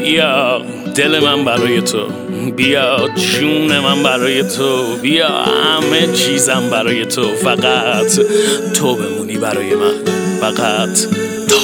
بیا دل من برای تو، بیا جون من برای تو، بیا همه چیزم برای تو، فقط تو بمونی برای من، فقط تو.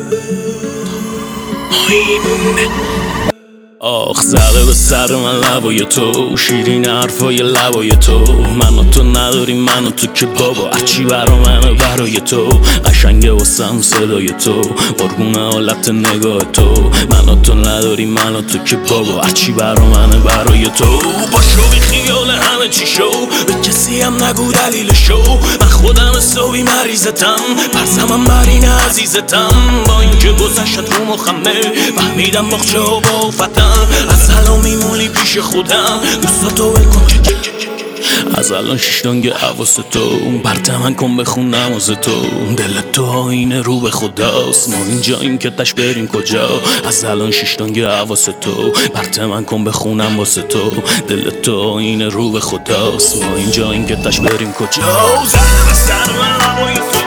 آخ زده به سر من لبای تو، شیرین حرفای لبای تو، من و تو نداریم من و تو که بابا هرچی برا منه برای تو، قشنگه واسم صدای تو، قربون حالت نگاه تو، من و تو نداریم من و تو که بابا هرچی برا منه برای تو. باشو بی خیال همه چی شو، به کسی هم نگو دلیل شو، من خودم حسابی مریضتم، پرسمم بر این عزیزتم، با اینکه گذشت رو مخمه فهمیدم باخچه ها با فتم، از الان میمونی پیش خودم، دوستاتو ول کن از الان شیشتانگ حواس تو، برت من کن بخون نماز تو، دل تو آینه رو به خداست، ما اینجاییم که تش بریم کجا، از الان شیشتانگ حواس تو، برت من کن بخونم واسه تو، دل تو آینه رو به خداست، ما اینجاییم که تش بریم کجا. زده به سر من لبای تو،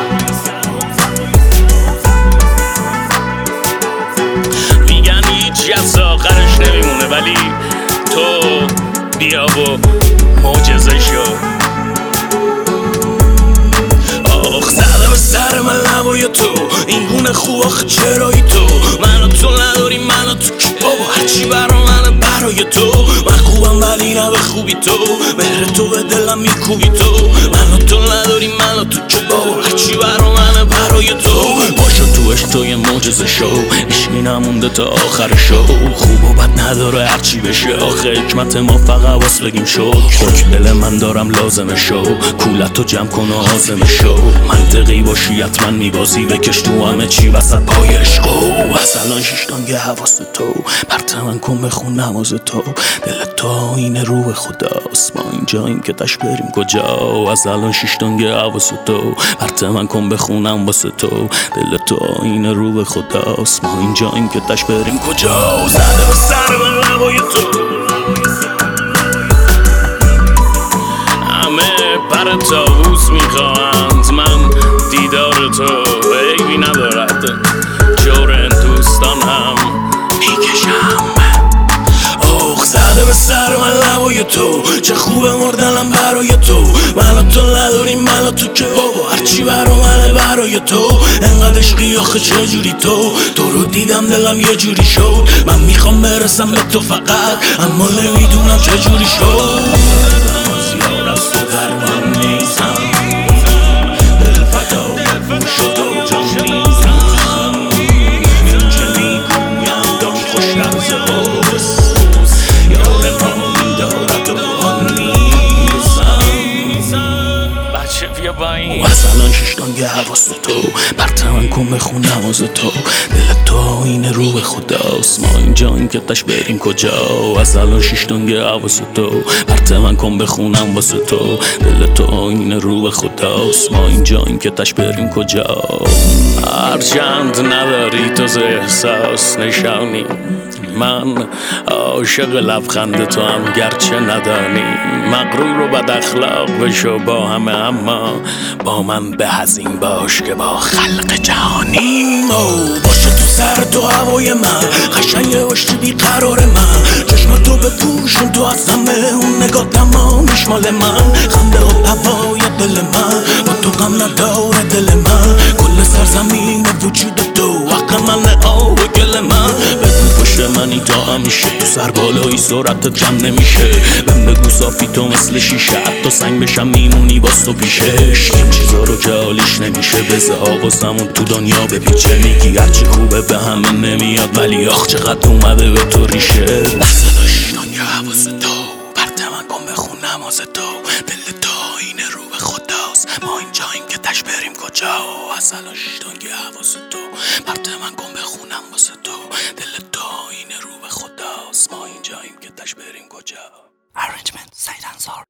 میگن هیچی از آخرش نمیمونه، ولی تو بیا و معجزه شو. آخ زده به سر من لبای تو، این گونه خوب آخه چرایی تو، من و تو نداریم من و تو که بابا هرچی برا منه برای تو، من خوبم ولی نه به خوبی تو، مهر تو به دلم میکوبی تو، من و تو نداریم من و تو که بابا هرچی برا منه برای تو. باشو توش تو یه معجزه شو، عشقی نمونده تا آخر شو، خوب و بد نداره هرچی بشه، آخه حکمت ما فقط واس بگیم شو، حکم دل من دارم لازمه شو، کولتو جمع کن و حازمه شو، منطقی باشی حتما میبازی، بکش تو همه چی وسط پای عشقو، از الان شیشتانگ حواس تو، برت من کن بخون نماز تو، دل تو آینه رو به خداست، ما اینجاییم که تش بریم کجا، از الان شیشتانگ حواس تو، برت من کن بخونم واسه تو، دل تو آینه رو به خداست، ما اینجاییم که تش بریم کجا. زده به سر من لبای تو، همه پر طاووس میخواهند، من دیدار تو عیبی ندارد، جور این دوستان هم میکشم. آخ زده به سر من لبای تو، چه خوبه مردنم برای تو، من و تو نداریم من و تو که بابا هرچی برا منه برای تو، انقدر عشقی آخه چجوری تو رو دیدم دلم یه جوری شد، من میخوام برسم به تو فقط، اما نمیدونم چجوری شد، زیاد از تو در من نیستم، دل فدا شد و جان میزم، این چه میگویم داری خوش لحظه هاست، یار ما میدارد و آن نیستم. بچه بیا با این از الان شیشتانگ حواس تو، برت من کن بخون نماز تو، دل تو آینه رو به خداست، ما اینجاییم که تش بریم کجا، از الان شیشتانگ حواس تو، برت من کن بخونم واسه تو، دل تو آینه رو به خداست، ما اینجاییم که تش بریم کجا. هرچند نداری تو ز احساس نشانی، من عاشق لبخند تو هم گرچه ندانی، مغرور و بد اخلاق بشو با همه، اما با من به از این باش که با خلق جهانیم. باشه تو سر تو هوای من، قشنگه باشی بیقرار من، چشم تو بپوشون تو از همه، اون نگاه تمامیش مال من، خنده و هوای دل من، با تو غم نداره دل من، کل سرزمین وجود تو حق من آب گل من، بگو پشت منی تا همیشه، تو سر بالایی سرعتت جمع نمیشه، بهم بگو صافی تو مثل شیشه، حتی سنگ بشم میمونی باز تو پیشش، این چیزا رو که حالیش نمیشه، بزه حواسمون تو دنیا بپیچه، میگی هرچی خوبه به همه نمیاد، ولی آخ چقدر اومده به تو ریشه، دست شیشتانگ حواس تو، برت من کن بخون نماز تو، دل تو آینه رو به خداست، ما اینجاییم که تش بریم کجا، از الان شیشتانگ حواس تو، برت من کن بخونم واسه تو، دل تو آینه رو به خداست، ما اینجاییم که تش بریم کجا. Arrangement سعید انصار.